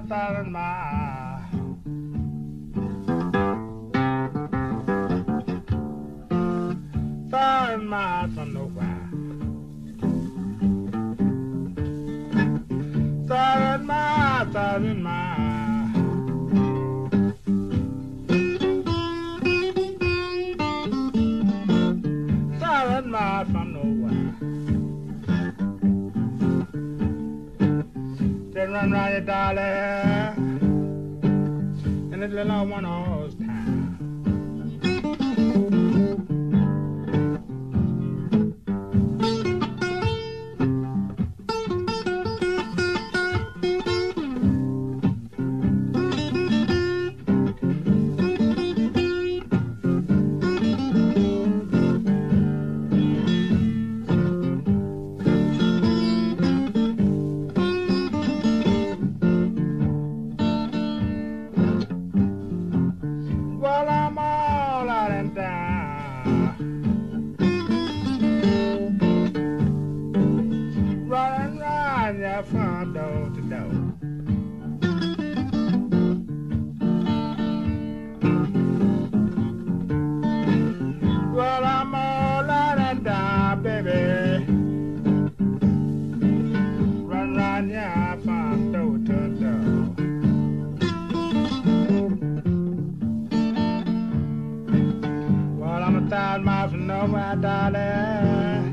thousand miles. 1,000 miles from nowhere. 1,000 miles, 1,000 miles. 1,000 miles from nowhere. Just run round your darling in this little one-horse town. Well, I'm all out and down, running round your front door to door. Well, I'm all out and down, baby, run round your front door to door. Well, I'm 1,000 miles from nowhere, darling,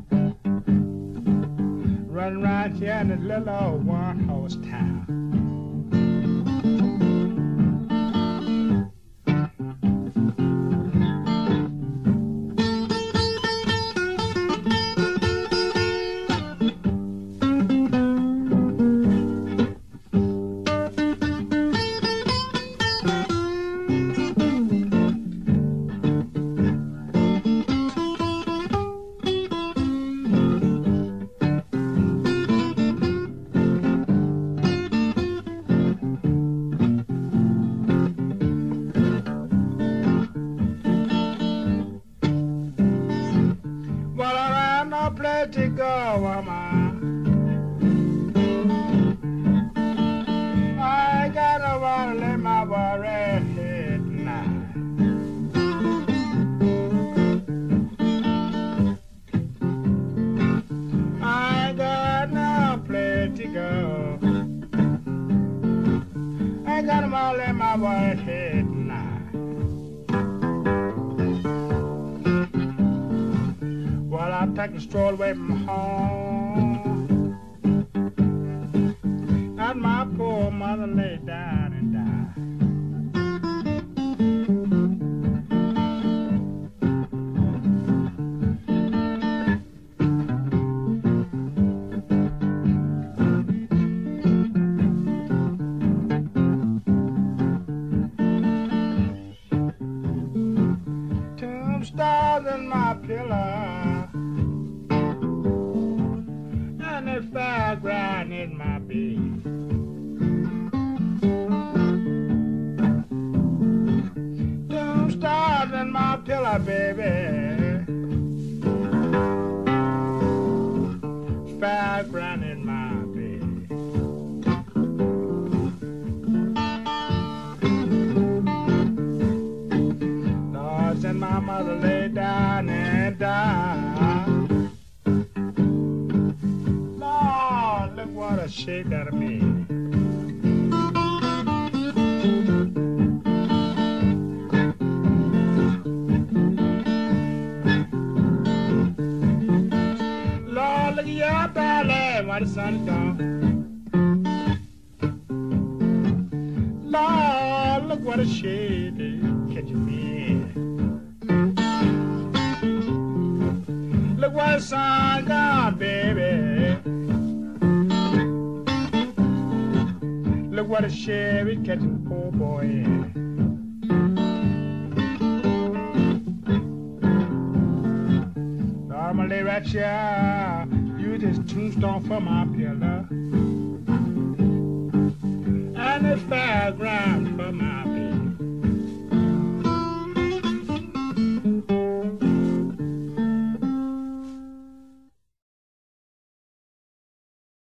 running around here in this little old one-horse town. Well, I ain't no place to go, woman. I ain't got no one to lay my worry head tonight. I ain't got no place to go. I ain't got no one to lay my worry head tonight. Well, I take a stroll away from home, and my poor mother lay down and died. Tombstones in my pillow, and the fairground in my bed. Tombstones in my pillow, baby, fairground in my bed. Lord, and my mother lay down and died. Lord, look what a shape that made. Lord, look at your belly while the sun is gone. Lord, look what a shade catch you made. Look what the sun gone, baby. Look what a sheriff is catching the poor boy in. Normally right here, use this tombstone for my pillow, and this fairground for my